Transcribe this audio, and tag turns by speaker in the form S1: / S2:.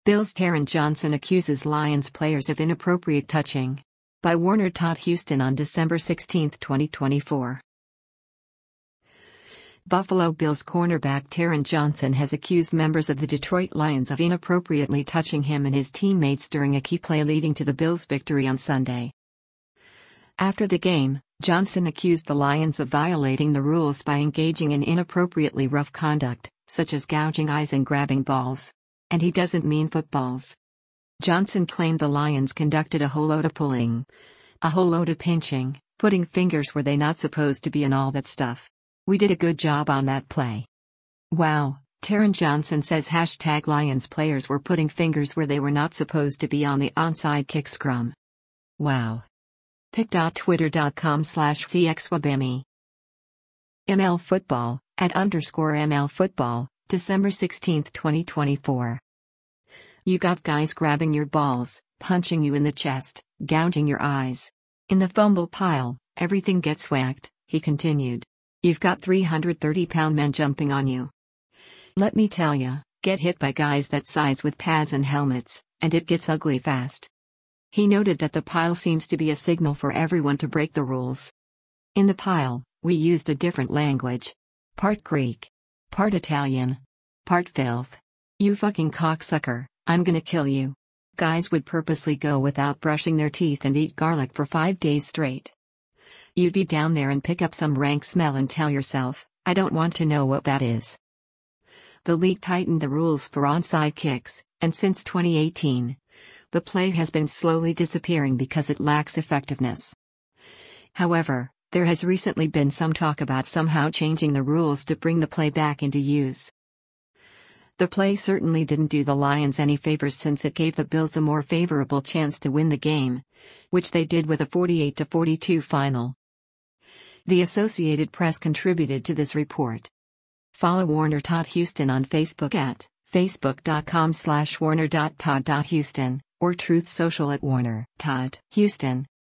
S1: Bills' Taron Johnson accuses Lions players of inappropriate touching. By Warner Todd Houston on December 16, 2024. Buffalo Bills cornerback Taron Johnson has accused members of the Detroit Lions of inappropriately touching him and his teammates during a key play leading to the Bills' victory on Sunday. After the game, Johnson accused the Lions of violating the rules by engaging in inappropriately rough conduct, such as gouging eyes and grabbing balls. And he doesn't mean footballs. Johnson claimed the Lions conducted a whole load of pulling, a whole load of pinching, putting fingers where they're not supposed to be and all that stuff. We did a good job on that play. Wow, Taron Johnson says #Lions players were putting fingers where they were not supposed to be on the onside kick scrum. Wow. pic.twitter.com/cxwabemi. ML Football, @_ML Football, December 16, 2024. You got guys grabbing your balls, punching you in the chest, gouging your eyes. In the fumble pile, everything gets whacked, he continued. You've got 330-pound men jumping on you. Let me tell ya, get hit by guys that size with pads and helmets, and it gets ugly fast. He noted that the pile seems to be a signal for everyone to break the rules. In the pile, we used a different language. Part Greek. Part Italian. Part filth. You fucking cocksucker, I'm gonna kill you. Guys would purposely go without brushing their teeth and eat garlic for 5 days straight. You'd be down there and pick up some rank smell and tell yourself, I don't want to know what that is. The league tightened the rules for onside kicks, and since 2018, the play has been slowly disappearing because it lacks effectiveness. However, there has recently been some talk about somehow changing the rules to bring the play back into use. The play certainly didn't do the Lions any favors since it gave the Bills a more favorable chance to win the game, which they did with a 48-42 final. The Associated Press contributed to this report. Follow Warner Todd Houston on Facebook at facebook.com/warner.todd.houston or Truth Social @Warner Todd Houston.